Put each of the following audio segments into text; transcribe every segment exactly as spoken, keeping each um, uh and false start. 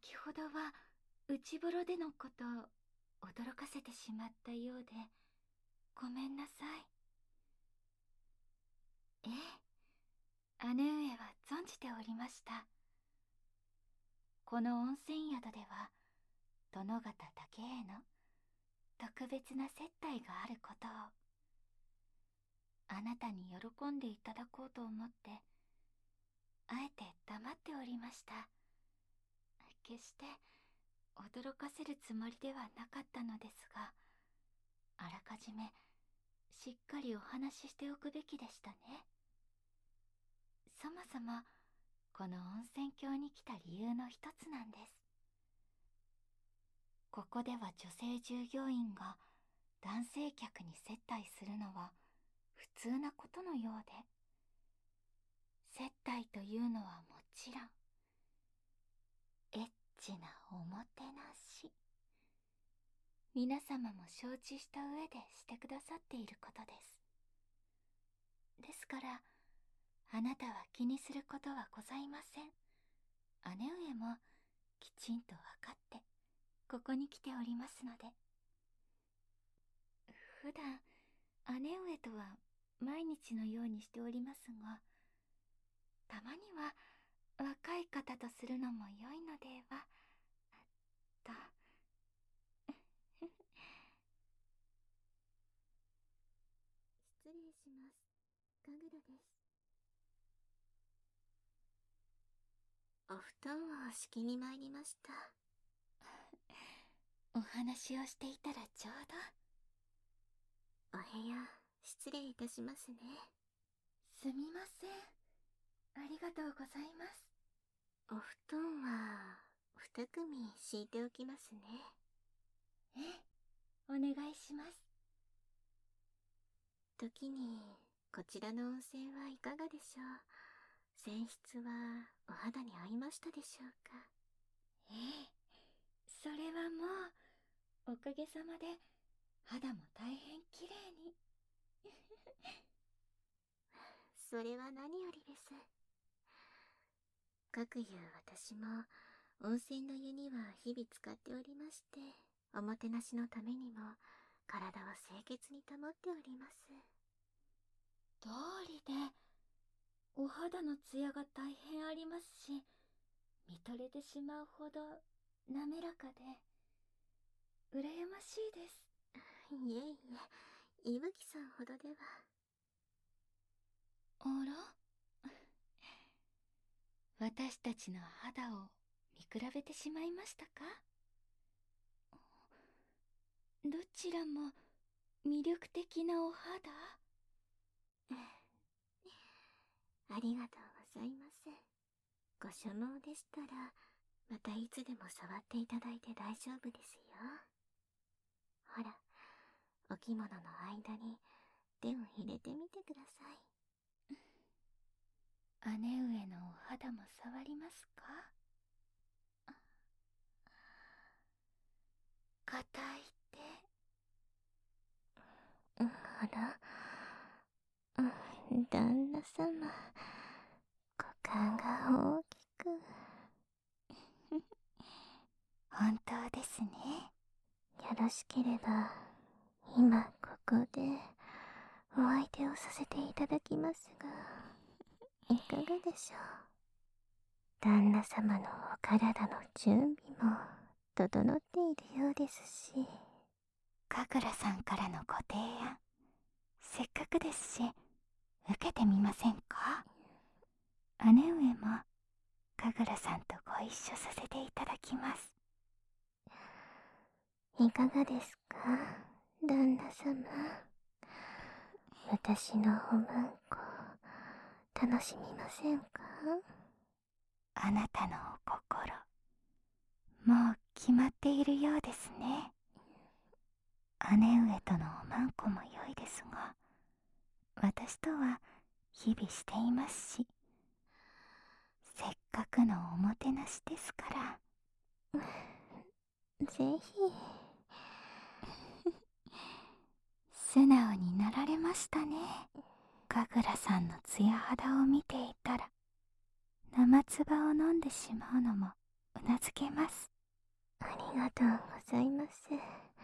先ほどは内風呂でのことを驚かせてしまったようでごめんなさい。ええ、姉上は存じておりました。この温泉宿では殿方だけへの特別な接待があることをあなたに喜んでいただこうと思ってあえて黙っておりました。決して驚かせるつもりではなかったのですが、あらかじめしっかりお話ししておくべきでしたね。そもそもこの温泉郷に来た理由の一つなんです。ここでは女性従業員が男性客に接待するのは普通なことのようで、接待というのはもちろんエッチなおもてなし、皆様も承知した上でしてくださっていることです。ですからあなたは気にすることはございません。姉上もきちんと分かってここに来ておりますので。普段姉上とは毎日のようにしておりますが、たまには若い方とするのも良いのではと。 失礼します。神楽です。お布団を敷きに参りました。 お話をしていたらちょうお部屋失礼いたしますね。 ど。すみません、ありがとうございます。 お布団は二組敷いておきますね。 ええ、お願いします。 時にこちらの温泉はいかがでしょう。泉質はお肌に合いましたでしょうか。 ええ、それはもうおかげさまで肌も大変きれいに。 それは何よりです。かくいう私も温泉の湯には日々使っておりまして、おもてなしのためにも体を清潔に保っております。 通りでお肌のツヤが大変ありますし、見とれてしまうほど滑らかで羨ましいです。 いえいえ、いぶきさんほどでは。 あら私たちの肌を見比べてしまいましたか？どちらも魅力的なお肌。 ありがとうございます。ご所望でしたらまたいつでも触っていただいて大丈夫ですよ。ほら、お着物の間に手を入れてみてください。 姉上のお肌も触りますか？硬い手。 あら、旦那様、股間が大きく。 本当ですね。 よろしければ今ここでお相手をさせていただきますが、いかがでしょう。旦那様のお体の準備も整っているようですし。 神楽さんからのご提案、せっかくですし受けてみませんか？姉上も神楽さんとご一緒させていただきます。 いかがですか、旦那様。私のおまんこ楽しみませんか？ あなたのお心、もう決まっているようですね。姉上とのおまんこも良いですが、私とは日々していますし、せっかくのおもてなしですから。 ぜひ。 素直になられましたね。神楽さんのツヤ肌を見ていたら生唾を飲んでしまうのもうなずけます。 ありがとうございます。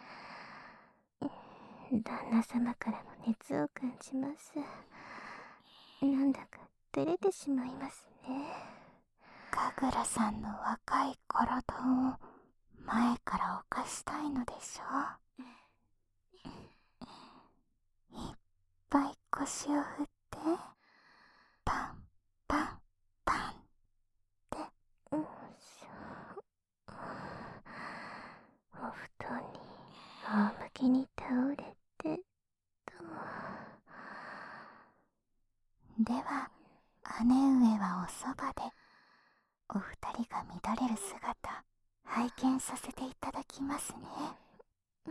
旦那様からも熱を感じます。なんだか照れてしまいますね。 神楽さんの若い体を前から犯したいのでしょう。いっぱい腰を振ってパンパンパンって。 うん、お布団に仰向けに倒れてと。 では姉上はおそばでお二人が乱れる姿拝見させていただきますね。 うん、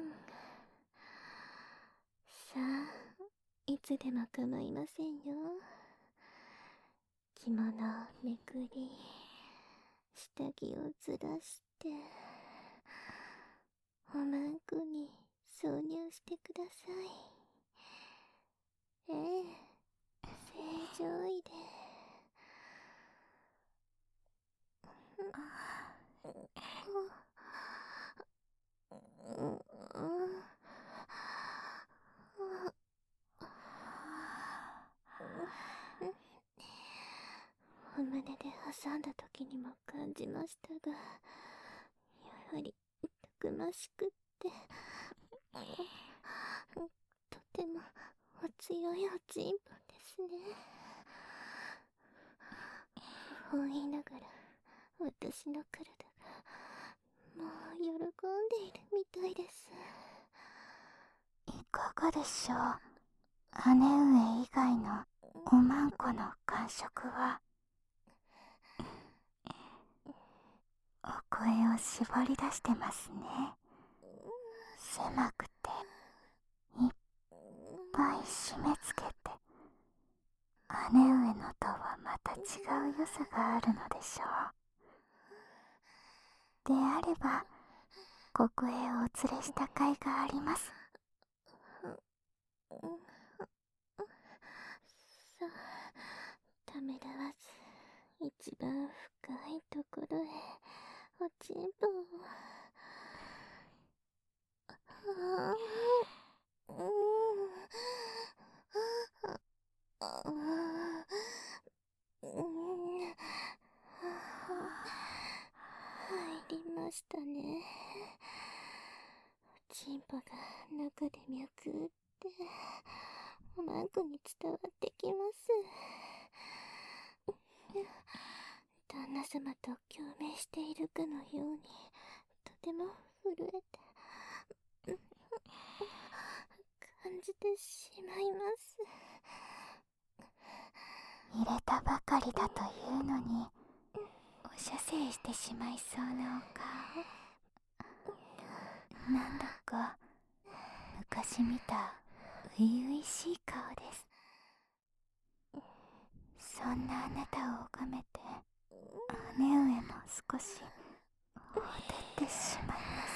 さあ、いつでも構いませんよ。着物をめくり、下着をずらして、おまんこに挿入してください。ええ、正常位で。お胸で挟んだ時にも感じましたが、やはりたくましくってとてもお強いおちんぽですね。そう言いながら私の体がもう喜んでいるみたいです。 いかがでしょう。姉上以外のおまんこの感触は。お声を絞り出してますね。狭くていっぱい締め付けて、姉上のとはまた違う良さがあるのでしょう。であればここへお連れした甲斐があります。 さあ、ためらわず一番深いところへおちんぽを。入りましたね。おちんぽが中で脈打っておまんこに伝わってきます。旦那様と共鳴しているかのようにとても震えて感じてしまいます。 入れたばかりだというのにお射精してしまいそうなお顔。なんだか昔見た初々しい顔です。そんなあなたを拝めて姉上も少しほてってしまいます。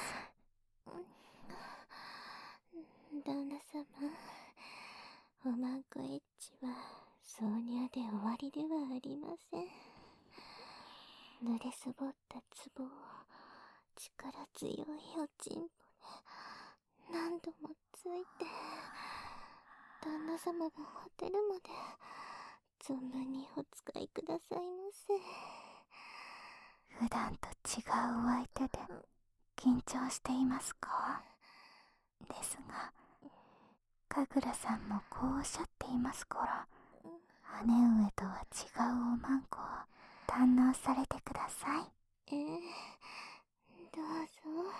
旦那様、おまんこエッチは挿入で終わりではありません。濡れそぼったツボを力強いおちんぽで何度もついて、旦那様が果てるまで存分にお使いくださいませ。 普段と違うお相手で緊張していますか？ですが神楽さんもこうおっしゃっていますから、姉上とは違うおまんこを堪能されてください。 ええ、どうぞ。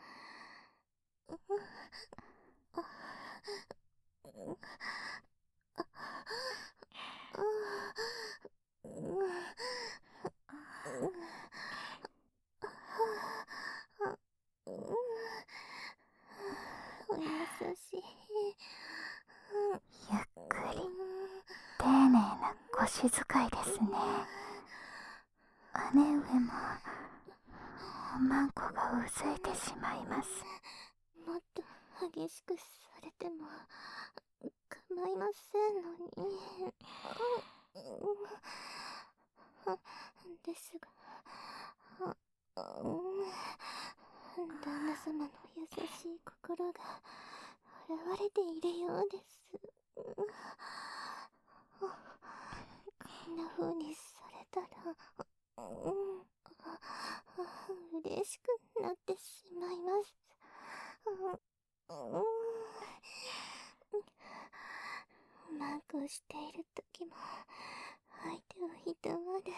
お優しい。 ゆっくり丁寧な腰遣いですね。姉上もおまんこがうずいてしまいます。 もっと激しくされても構いませんのに。ですが、 旦那様の優しい心が現れているようです。こんな風にされたら、嬉しくなってしまいます。マークをしている時も相手をいたわる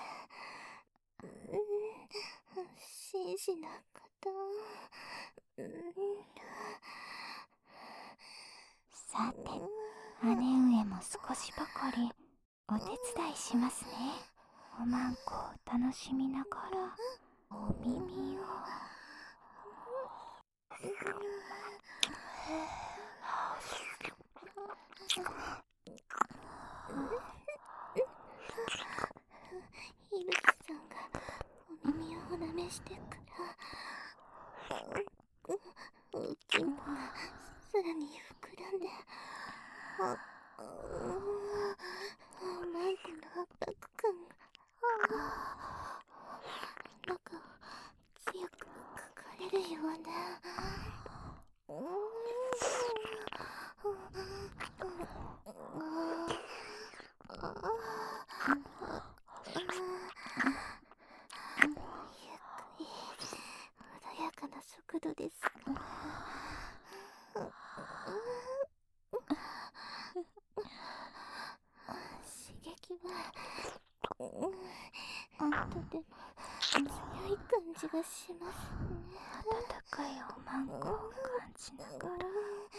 真摯な方。 さて、姉上も少しばかりお手伝いしますね。おまんこを楽しみながらお耳を。 ひぶきさんがお耳をおなめしてからおちんぽがさらに膨らんで、あマイクの圧迫感が中を強くかかれるような。穏やかな速度ですが、刺激はとても強い感じがしますね。 温かいおまんこを感じながら。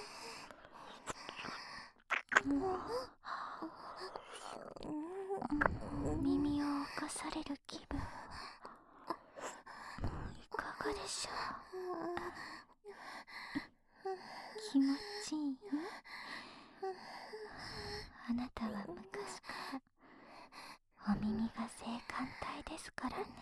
耳を侵される気分、いかがでしょう。気持ちいい？あなたは昔からお耳が性感帯ですからね。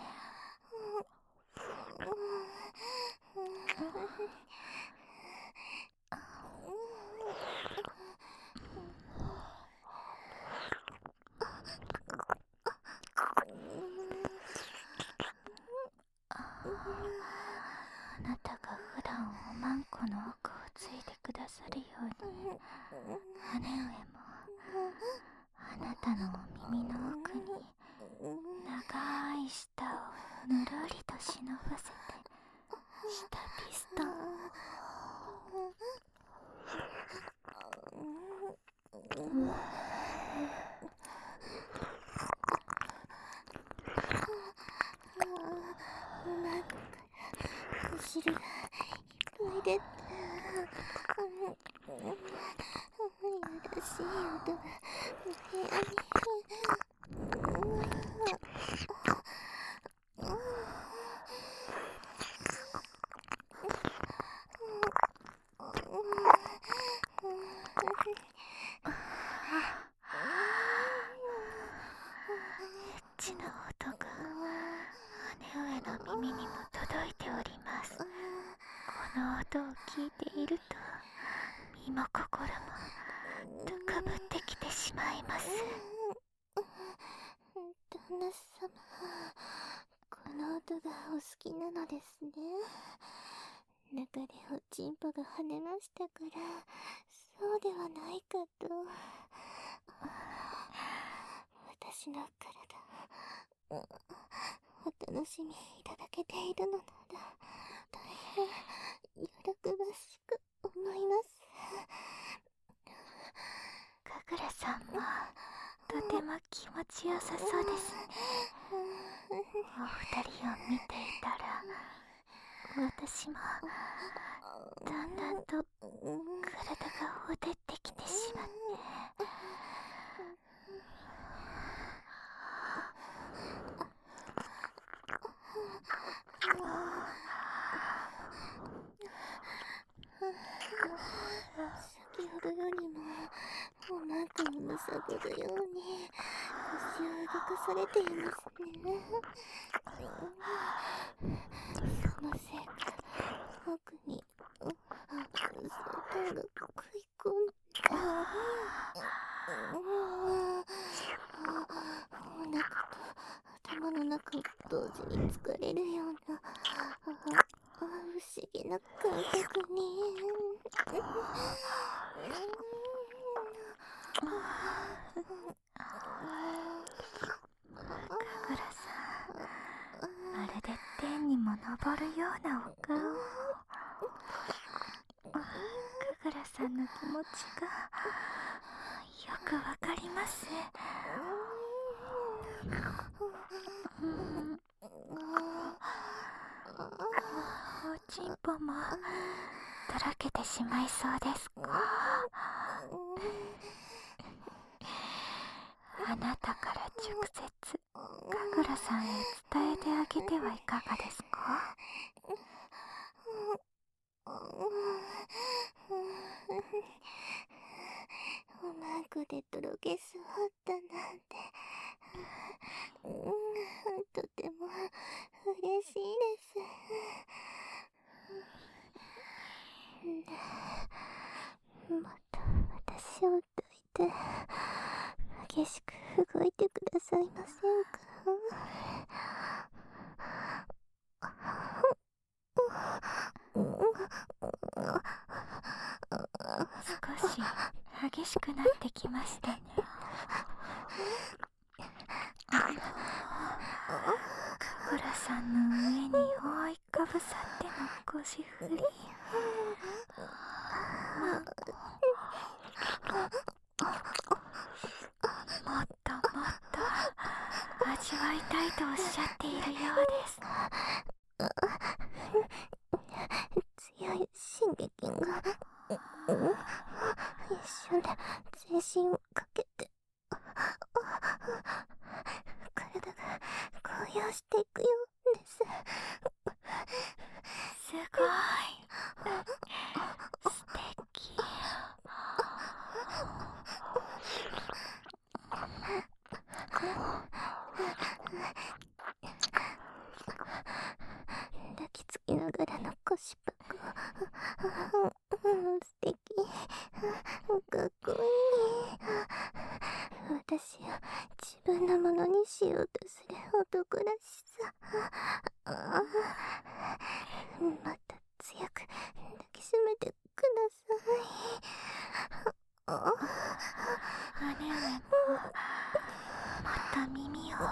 あなたが普段おまんこの奥をついてくださるように、姉上もあなたのお耳の奥に長い舌をぬるりと忍ばせて舌ピストン。 汁がいっぱい出て、優しい音がお部屋に。 エッチな音が姉上の耳にも届いております。この音を聞いていると身も心も高ぶってきてしまいます。 旦那様、この音がお好きなのですね。中でおちんぽが跳ねましたから、そうではないかと。私の体、お楽しみいただけているのなら、大変喜ばしく思います。 かぐらさんもとても気持ちよさそうですね。お二人を見ていたら私もだんだんと体がほてってきてしまって、 先ほどよりもおまんこをむさぼるように腰を動かされていますね。そのせいか奥に砂糖が食い込んで、お腹と頭の中を同時に疲れるような思議な感覚に。 神楽さん、まるで天にも昇るようなお顔。神楽さんの気持ちがよくわかります。おちんぽもとろけてしまいそうですか？あなたから直接神楽さんへ伝えてあげてはいかがですか？ おまんこでとろけそうだなんて、うん、とても嬉しいです。もっと私を抱いて激しく動いてくださいませんか？ 少し激しくなってきましたね。神楽さんの上に覆いかぶさっての腰振り。ま、もっともっと味わいたいとおっしゃっているようです。 強い刺激が一瞬で全身をかけて体が高揚していくようです。 すごい素敵。 抱きつきながらの腰パク、素敵、かっこいい。私を自分のものにしようとする男らしさ。もっと強く抱きしめてください。 姉上ももっと耳を。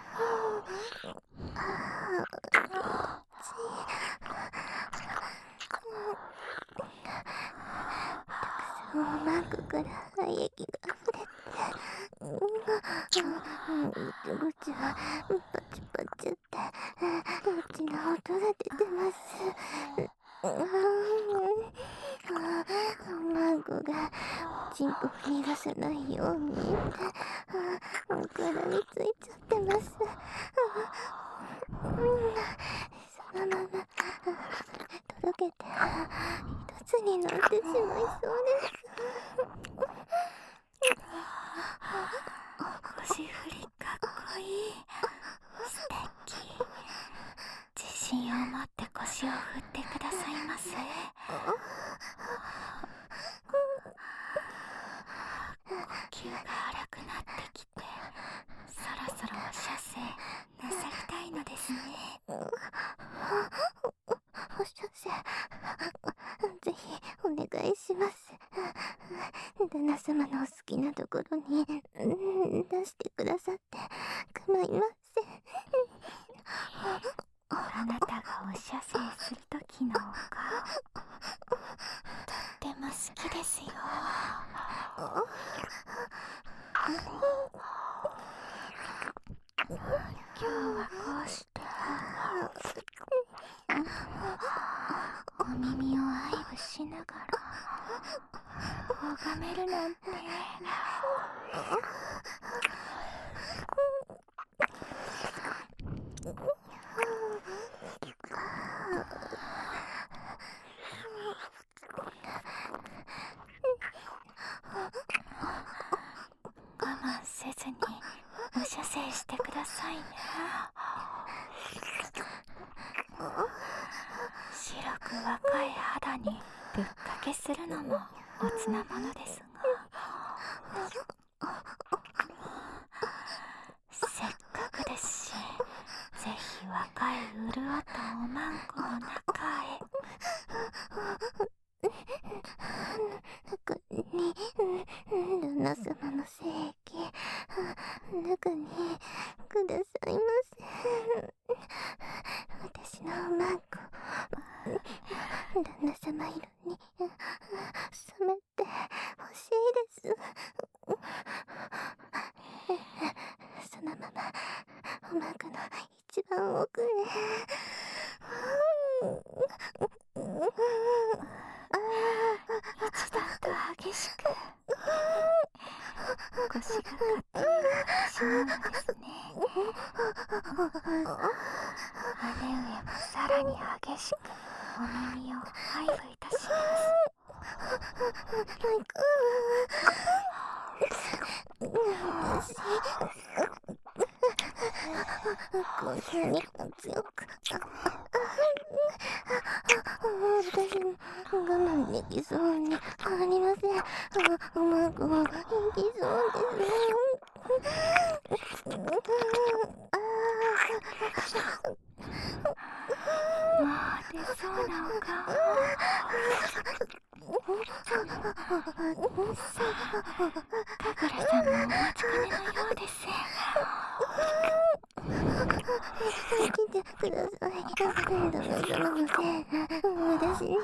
おまんこから愛液が溢れて、ぐちゅぐちゅパチパチって大きな音が出てます。おまんこがチンコを逃がさないようにおからについちゃってます。そのままとろけて一つになってしまいそうです。 腰振りかっこいい。素敵。自信を持って腰を振ってくださいませ。呼吸が荒くなってきて、そろそろお射精なさりたいのですね。 お射精、ぜひお願いします。旦那様のお好きなところに出してくださって構いません。 あなたがお射精するときのお顔、とっても好きですよ。今日はこうしてお耳を愛撫しながら拝めるなんて。我慢せずにお射精してくださいね。白く若い肌にぶっかけするのもおつなものですが、せっかくですし、ぜひ若い潤ったおまんこの中へ。 中に旦那様の精液中にくださいませ。私のおまんこ旦那様色に染めてほしいです。そのままおまんこの一番奥へ。 一段と激しく腰が勝手に動いてしまうのですね。姉上もさらに激しくお耳を配布いたします。 こんなに強く私も我慢できそうにありません。おまんこがいきそうです。 もう出そうなお顔。さあ、神楽さんもお待ちかねのようです。 来てください。旦那様のせい私に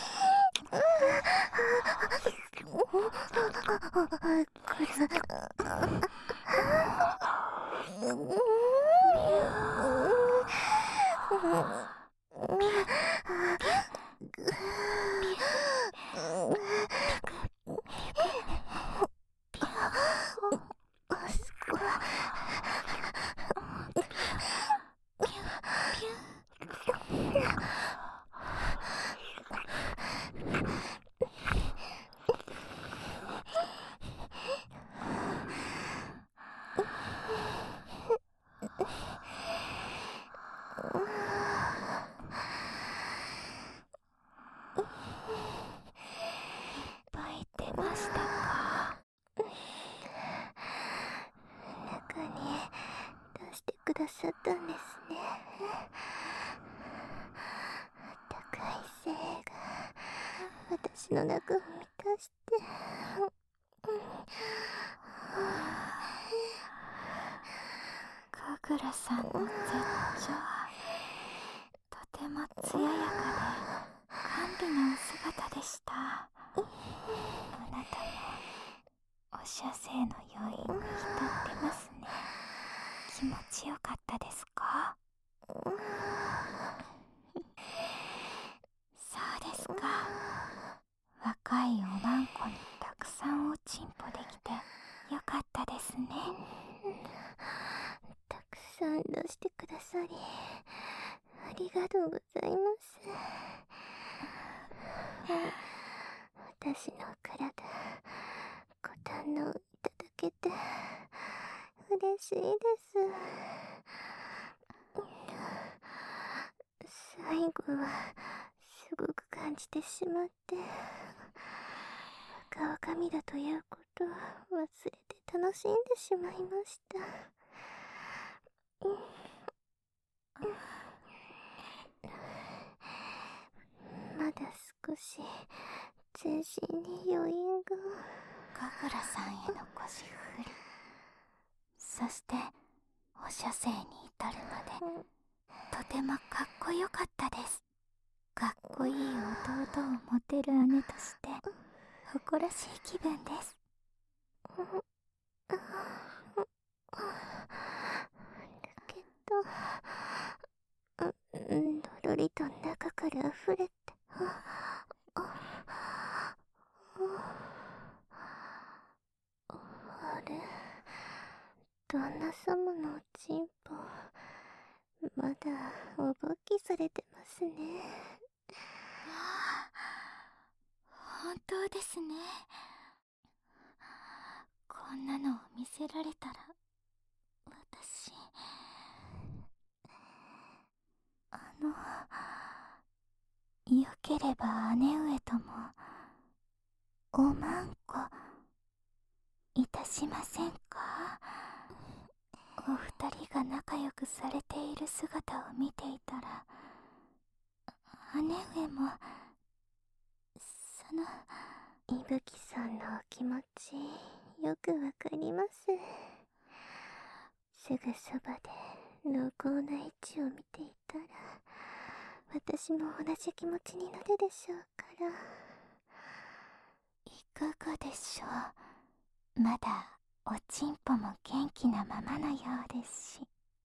くださったんですね。高い精が私の中を満たして、 神楽さんの絶頂、とても艶やかで甘美なお姿でした。あなたもお射精の余韻に浸ってますね。気持ちよかったですか？そうですか。若いおまんこにたくさんおちんぽできてよかったですね。 たくさん出してくださりありがとうございます。私の体ご堪能いただけて嬉しいです。最後はすごく感じてしまって若女将だということを忘れて楽しんでしまいました。まだ少し全身に余韻が。 神楽さんへの腰振り、そしてお射精に至るまでとてもかっこよかったです。かっこいい弟を持てる姉として誇らしい気分です。 だけどどろりと中から溢れて、あれ、旦那様のおちんぽまだお勃起されてますね。 本当ですね。こんなのを見せられたら私、あのよければ姉上ともおまんこいたしませんか？お二人が仲良くされている姿を見ていたら、姉上もその伊吹さんのお気持ちよくわかります。すぐそばで濃厚なエッチを見ていたら、私も同じ気持ちになるでしょうから。 いかがでしょう。まだおちんぽも元気なままのようです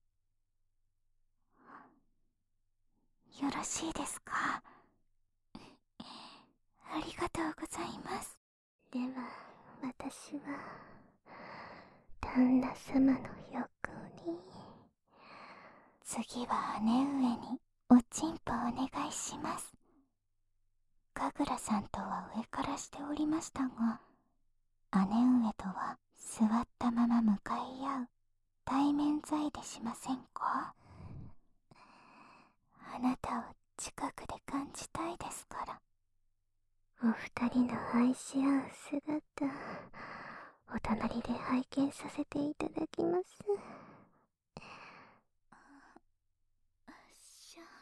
し。よろしいですか。ありがとうございます。 では私は旦那様の横に。 次は姉上におちんぽお願いします。神楽さんとは上からしておりましたが、姉上とは座ったまま向かい合う対面罪でしませんか。あなたを近くで感じたいですから。 お二人の愛し合う姿、お隣で拝見させていただきます。 しゃ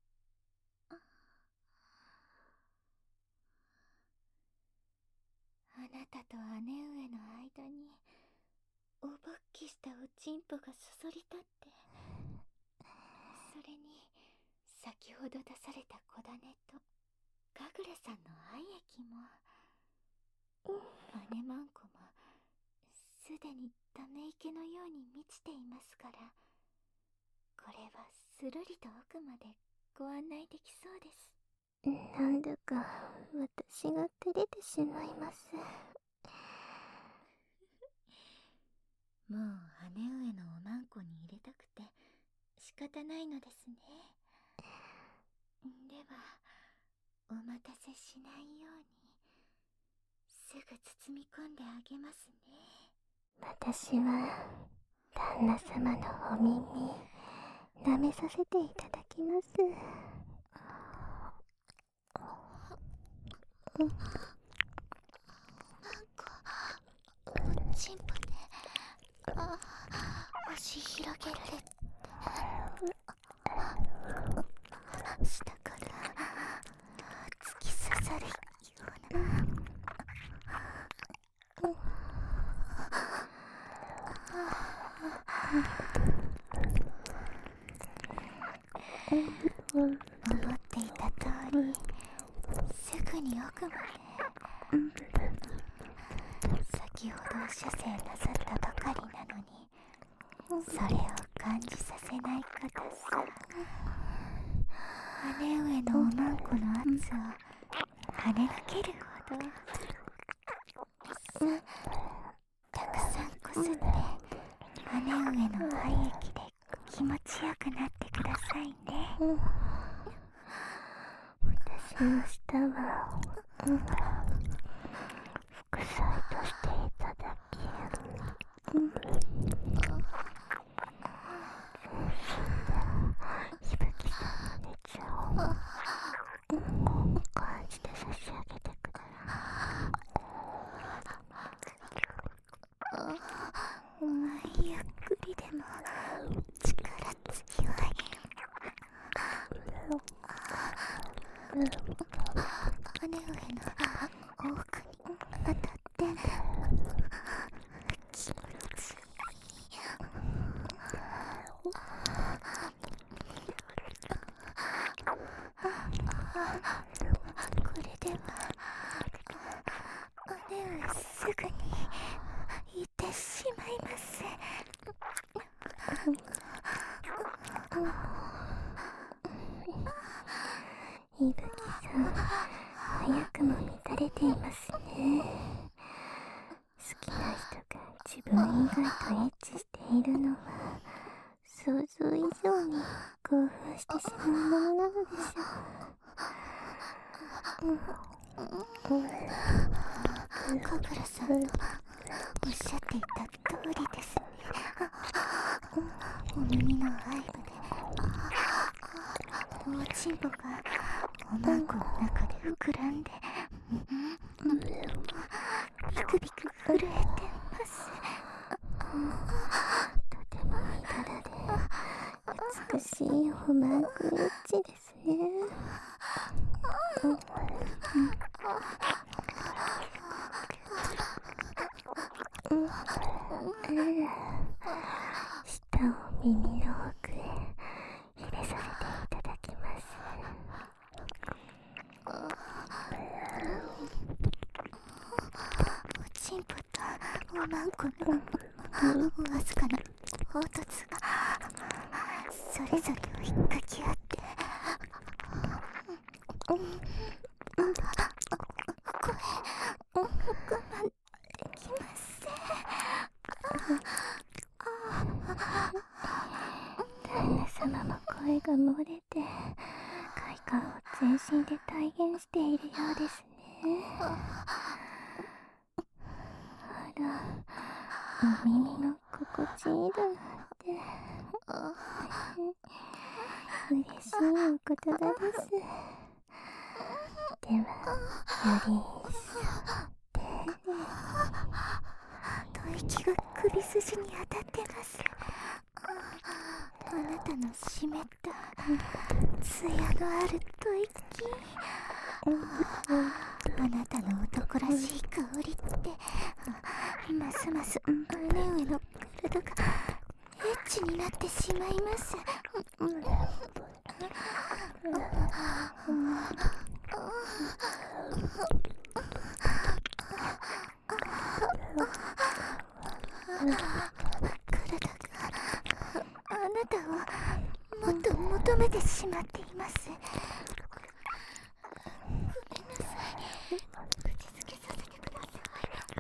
あなたと姉上の間におぼっきしたおちんぽがそそり立って、それに先ほど出された小種と神楽さんの愛液も、姉まんこもすでにため池のように満ちていますから、これはするりと奥までご案内できそうです。 なんだか私が照れてしまいます。 もう姉上のおまんこに入れたくて仕方ないのですね。ではお待たせしないようにすぐ包み込んであげますね。 私は旦那様のお耳舐めさせていただきます。 おちんぽね。あ、押し広げられて、下から突き刺さるような。思っていた通り、すぐに奥まで。先ほど射精なさったばかりなのに、それを感じさせない方さ。姉上のおまんこの圧を跳ね抜けるほど。さ、たくさんこすって姉上の愛液で気持ちよくなってくださいね。 私の舌は、うん、副菜としていただき、うん、しぶきさんの熱を、うん、感じて差し上げてください。ゆっくりでも力強い。姉上の奥に当たって気持ちいい。これでは姉上すぐに行ってしまいます。 伊吹さん、早くも乱れていますね。好きな人が自分以外とエッチしているのは想像以上に興奮してしまうものなのでしょう。うんうん、 神楽さんのおっしゃっていた通りですね。お耳の愛部でおちんぽがおまんこの中で膨らんでビクビク震えてます。 とてもいいだらで美しいおまんこエッチですね。うん、舌を耳の奥へ入れさせていただきます。 おちんぽとおまんこのわずかな凹凸がそれぞれを引っかき合ってこれ我慢できません。 旦那様も声が漏れて快感を全身で体現しているようですね。あら、お耳の心地いいだなんて嬉しいお言葉です。では、より一層丁寧吐息が首筋に当たってます。あなたの湿った艶のある吐息、あなたの男らしい香りってますます胸上の体がエッチになってしまいます。体があなたをもっと求めてしまっています。ごめんなさい。口づけさせてください。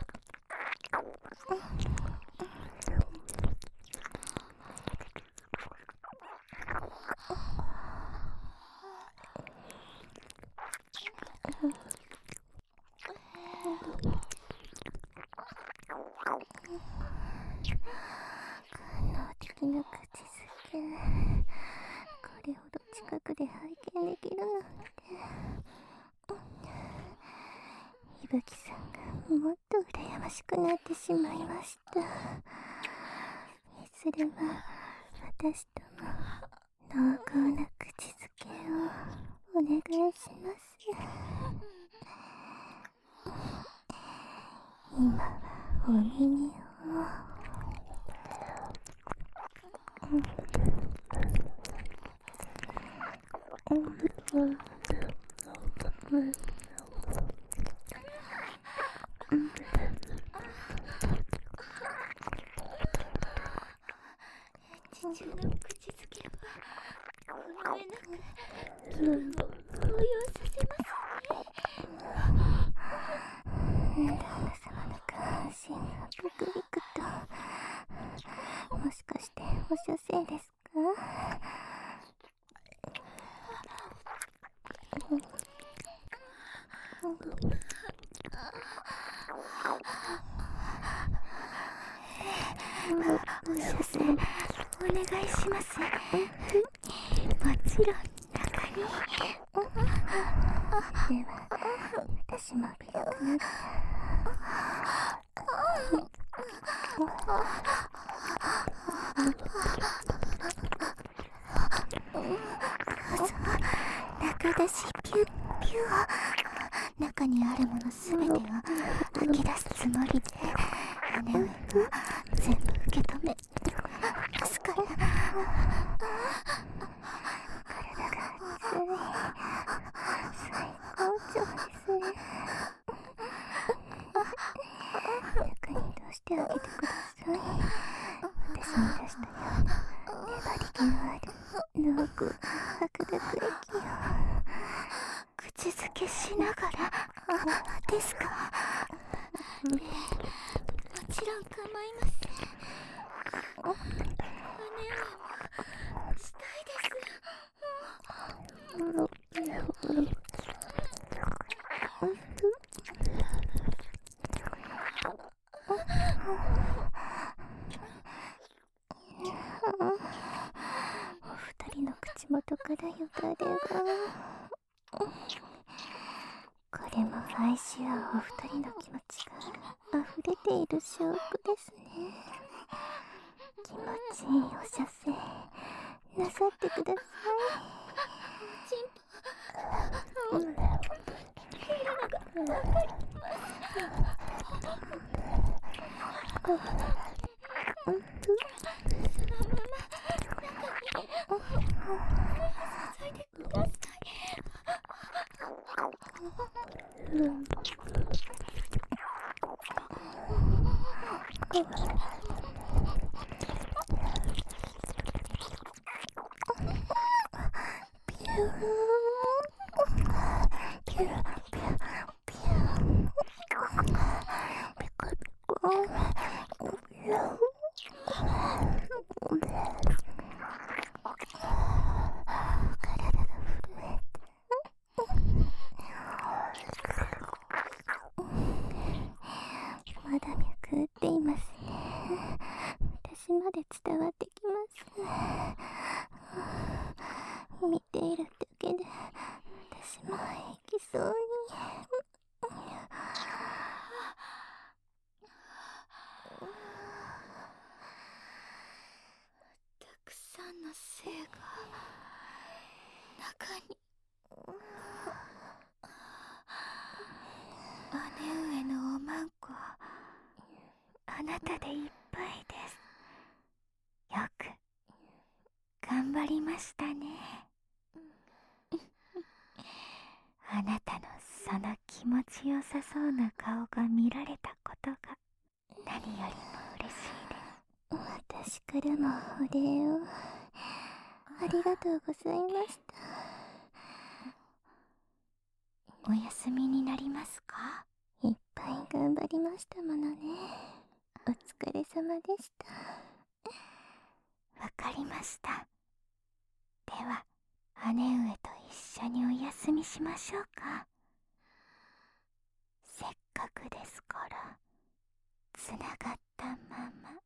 官能的な口づけ、これほど近くで拝見できるなんて。いぶきさんがもっと羨ましくなってしまいました。いずれは私とも濃厚な口づけをお願いします。今はお耳を父の口づけは震えなく気分を高揚させますね。 旦那様の下半身がブクビクと、もしかしてお射精ですか？ お射精お願いします。もちろん中に。 では私も微力ながら中出しピュッピュー、中にあるものすべてを吐き出すつもりで姉上が全部受け止めますから。 体が熱い、最高潮ですね。中に通してあげてください。私に出したような粘り気のある濃厚白濁液を。 口づけしながらですか？ええ、もちろん構いません。姉上もしたいです。 お二人の口元からよだれが。これも愛し合うお二人の気持ちが溢れている証拠ですね。気持ちいいお射精、 なさってくださちんぽい。うんいるのがわかります。 うんとそのまま中に注いでください。 うんピューピューピューピューピコピコピュー体が震えてまだ脈打っていますね。私まで伝わってきます。見ているだけで私も息そうに。 たくさんの精が中に。姉上のおまんこ、あなたでいっぱいです。よく頑張りましたね。あなたのその気持ちよさそうな顔が見られたことが何よりも嬉しいです。 私からもお礼をありがとうございました。 お休みになりますか？ いっぱい頑張りましたものね。お疲れ様でした。 わかりました。では姉上と一緒にお休みしましょうか。せっかくですからつながったまま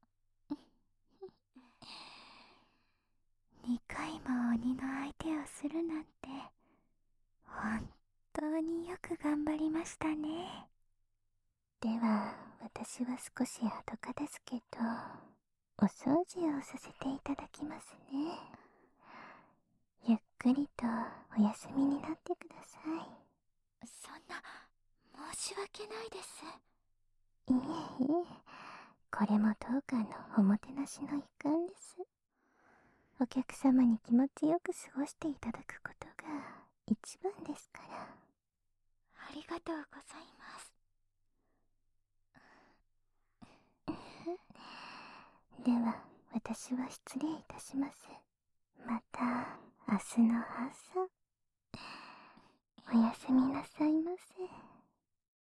にかいも鬼の相手をするなんて本当によく頑張りましたね。 では私は少し後片付けとお掃除をさせていただきますね。ゆっくりとお休みになってください。 そんな申し訳ないです。 いえいえ、これも当館のおもてなしの一環です。お客様に気持ちよく過ごしていただくことが一番ですから。 ありがとうございます。 では私は失礼いたします。また明日の朝おやすみなさいませ。